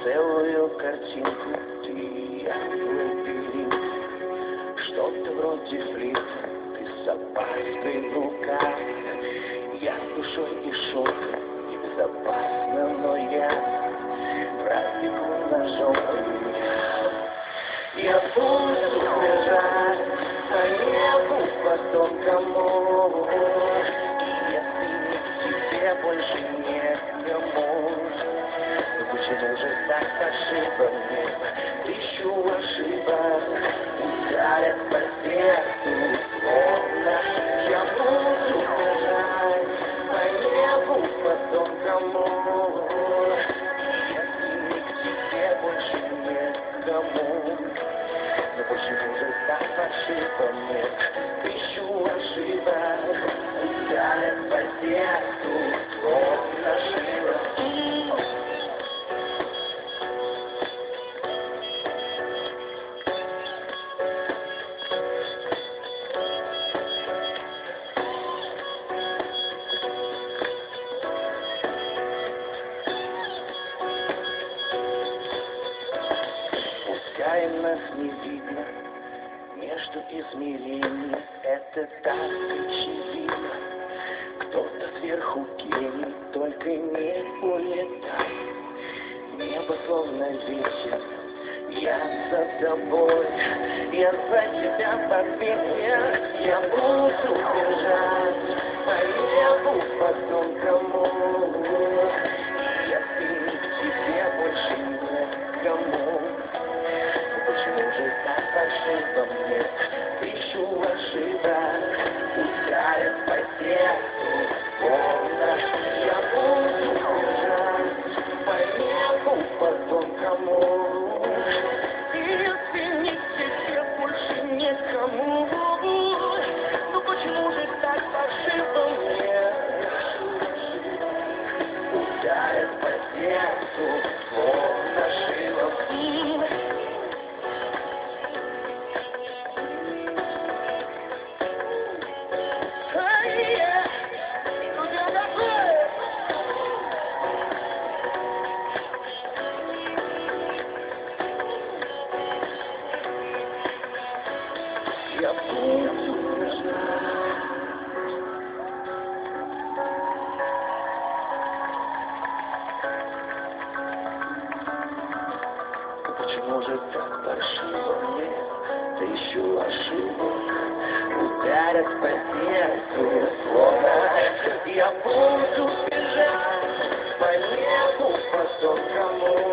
целую картинку, ты и я лабиринт. Что-то вроде флирта, ты с опаской в руках. Я с душой и шока, безопасно, но я пробегу ножом. Я буду бежать по небу, по тонкому. И если не к тебе, больше некому. Но почему же так фальшиво мне? Тысячу ошибок ударят по сердцу словно. Я буду бежать по небу, по тонкому. И если не к тебе, больше некому. Но почему же так фальшиво мне? Тысячу ошибок ударят по сердцу словно шило. Пускай нас не видно между измерений, это так очевидно. Кто-то сверху гений, только не улетай. Небо словно ветер, я за тобой, я за тебя под ветер. Я буду бежать по небу, по тонкому. И если не к тебе, больше некому. Почему же так фальшиво мне? Тысячу ошибок ударят по сердцу словно. Я буду бежать по небу, по тонкому. И если не к тебе, больше некому. Ну почему же так фальшиво мне? Ударят по сердцу словно шилом. Я буду бежать. Почему же так фальшиво мне? Тысячу ошибок ударят по сердцу словно. Я буду бежать по небу, по тонкому.